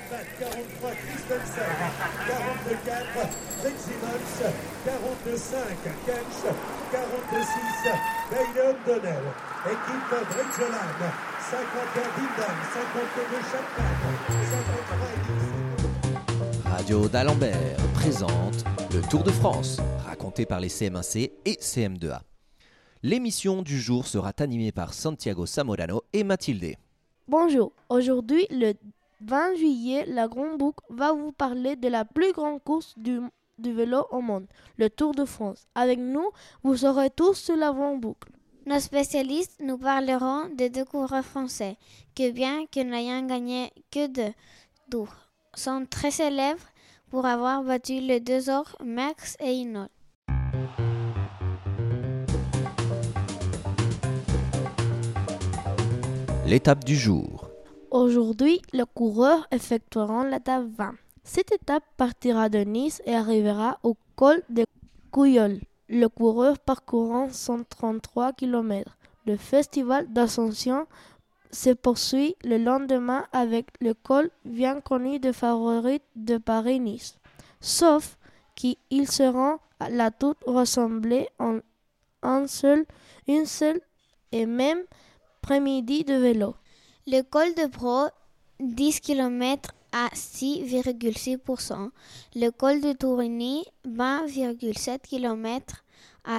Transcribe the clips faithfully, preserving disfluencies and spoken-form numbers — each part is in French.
quarante-trois, Christensen, quarante-quatre, Fitzsimmons, quarante-cinq, Kench, quarante-six, Bailey O'Donnell, équipe Bridgeland, cinquante et un, Bindam, cinquante-deux, Chapman, cinquante-trois, Edison. Radio d'Alembert présente le Tour de France, raconté par les C M un C et C M deux A. L'émission du jour sera animée par Santiago Zamorano et Mathilde. Bonjour, aujourd'hui le vingt juillet, la Grande Boucle va vous parler de la plus grande course du, du vélo au monde, le Tour de France. Avec nous, vous saurez tous sur la Grande Boucle. Nos spécialistes nous parleront de deux coureurs français qui, bien que n'ayant gagné que deux tours, sont très célèbres pour avoir battu les deux autres, Merckx et Hinault. L'étape du jour. Aujourd'hui, les coureurs effectueront l'étape vingt. Cette étape partira de Nice et arrivera au col de Couillol. Le coureur parcourant cent trente-trois kilomètres. Le festival d'Ascension se poursuit le lendemain avec le col bien connu des favoris de Paris-Nice. Sauf qu'ils seront là toutes ressemblés en un seul, une seule et même après-midi de vélo. Le col de Pro, dix kilomètres à six virgule six pour cent. Le col de Tourigny, vingt virgule sept kilomètres à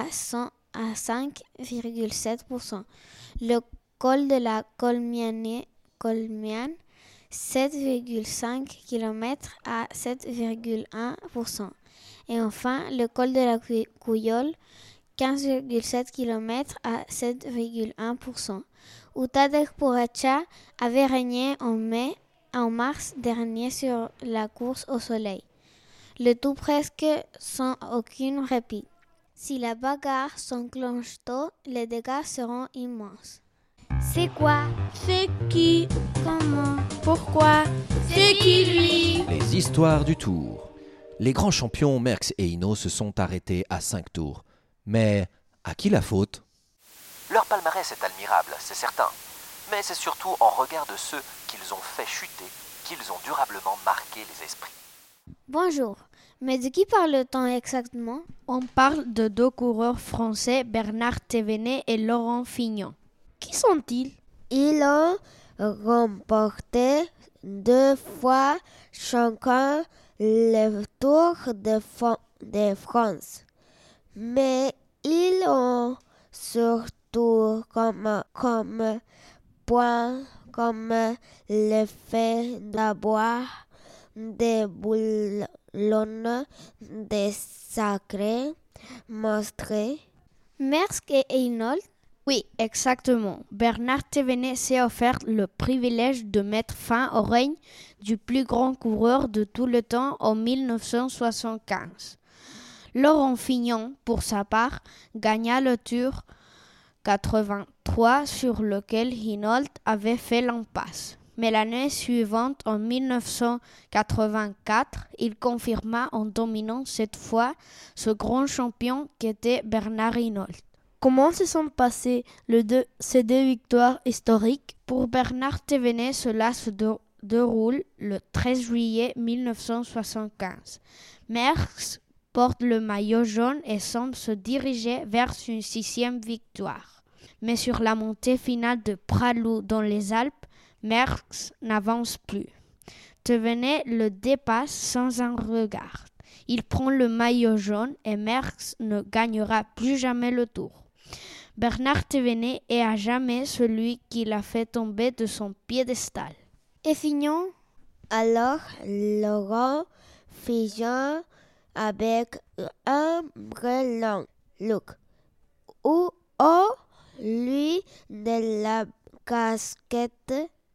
cinq virgule sept pour cent. Le col de la Colmiane, Colmiane sept virgule cinq kilomètres à sept virgule un pour cent. Et enfin, le col de la Couillol, quinze virgule sept kilomètres à sept virgule un pour cent. où Tadej Pogačar avait régné en mai, en mars dernier sur la course au soleil. Le tout presque sans aucun répit. Si la bagarre s'enclenche tôt, les dégâts seront immenses. C'est quoi? C'est qui? Comment? Pourquoi? C'est qui lui? Les histoires du Tour. Les grands champions Merckx et Hinault se sont arrêtés à cinq tours. Mais à qui la faute? Leur palmarès est admirable, c'est certain. Mais c'est surtout en regard de ceux qu'ils ont fait chuter qu'ils ont durablement marqué les esprits. Bonjour, mais de qui parle-t-on exactement? On parle de deux coureurs français, Bernard Thévenet et Laurent Fignon. Qui sont-ils? Ils ont remporté deux fois chacun le Tour de, F- de France. Mais ils ont surtout comme, comme point comme le fait d'avoir des boulons de sacrés monstres. Merckx et Hinault? Oui, exactement. Bernard Thévenet s'est offert le privilège de mettre fin au règne du plus grand coureur de tout le temps en dix-neuf cent soixante-quinze. Laurent Fignon, pour sa part, gagna le Tour quatre-vingt-trois sur lequel Hinault avait fait l'impasse. Mais l'année suivante, en dix-neuf cent quatre-vingt-quatre, il confirma en dominant cette fois ce grand champion qu'était Bernard Hinault. Comment se sont passées les deux, ces deux victoires historiques? Pour Bernard Thévenet, cela se dé- déroule le treize juillet dix-neuf cent soixante-quinze. Merckx porte le maillot jaune et semble se diriger vers une sixième victoire. Mais sur la montée finale de Pralou dans les Alpes, Merckx n'avance plus. Thévenet le dépasse sans un regard. Il prend le maillot jaune et Merckx ne gagnera plus jamais le Tour. Bernard Thévenet est à jamais celui qui l'a fait tomber de son piédestal. Et Fignon? Alors, Laurent Fignon avec un vrai long look ou au lieu de la casquette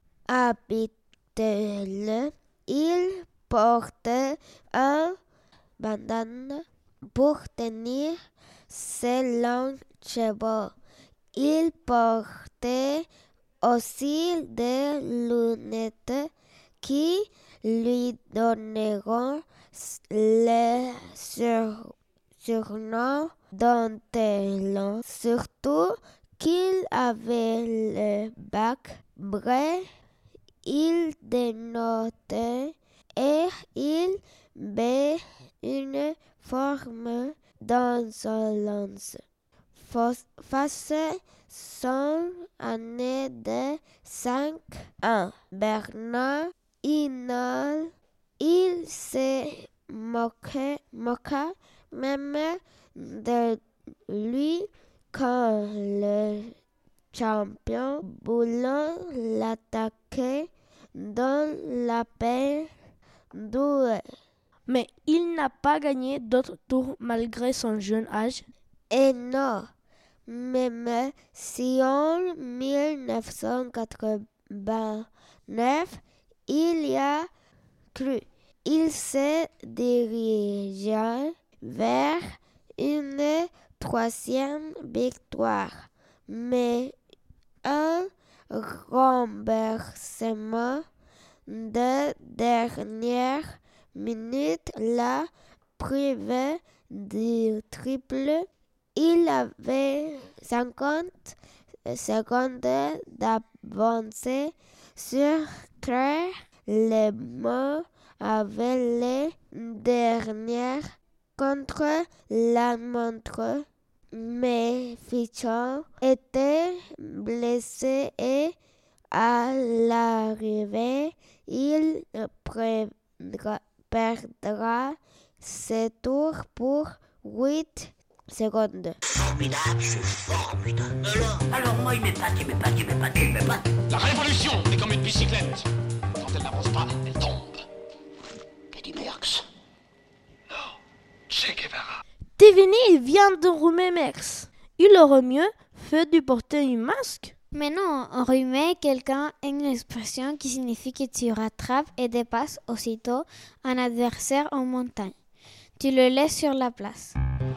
habituelle, il portait un bandana pour tenir ses longs cheveux. Il portait aussi des lunettes qui lui donneront le sur- surnom d'Antelon. Surtout qu'il avait le bac brun, il dénotait et il met une forme d'insolence. Face son année de cinq ans, Bernard Hinault, il se moquait, moqua même de lui quand le champion Boulon l'attaquait dans la paire douée. Mais il n'a pas gagné d'autres tours malgré son jeune âge. Et non, même si en dix-neuf cent quatre-vingt-neuf, il y a cru, il se dirigea vers une troisième victoire. Mais un renversement de dernière minute l'a privé du triple. Il avait cinquante secondes d'avance sur Claire. Le Mans avait les dernières contre la montre, mais Fichon était blessé et à l'arrivée, il perdra, perdra ses tours pour huit secondes. Formidable, c'est formidable. Alors, alors moi, il m'épate, il m'épate, il m'épate, il m'épate. La révolution est comme une bicyclette. Quand elle n'avance pas, elle tombe. Eddy Merckx. Non, Che Guevara. Devinez, il vient de Roumer Merckx. Il aurait mieux fait de porter un masque. Mais non, enrhumer quelqu'un est une expression qui signifie que tu rattrapes et dépasses aussitôt un adversaire en montagne. Tu le laisses sur la place.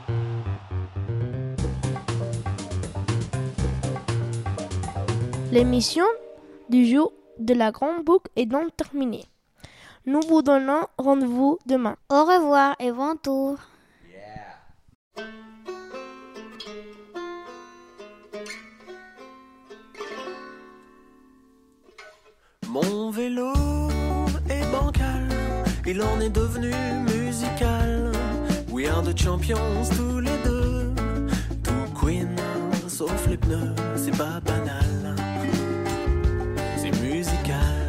L'émission du jour de la Grande Boucle est donc terminée. Nous vous donnons rendez-vous demain. Au revoir et bon tour. Mon vélo est bancal, il en est devenu musical. We are the champions tous les deux, tout queen, sauf les pneus, c'est pas banal, c'est musical.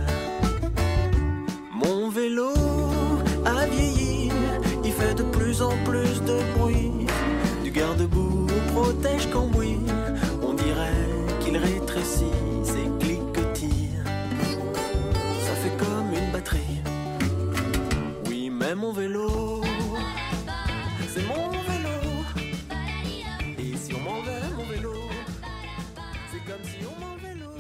Mon vélo a vieilli, il fait de plus en plus de bruit. Du garde-boue au protège-cambouis, on dirait qu'il rétrécit ses cliquetis. Ça fait comme une batterie. Oui, mais mon vélo, c'est mon vélo. Et si on m'enlevait mon vélo, c'est comme si on m'enlevait l'eau.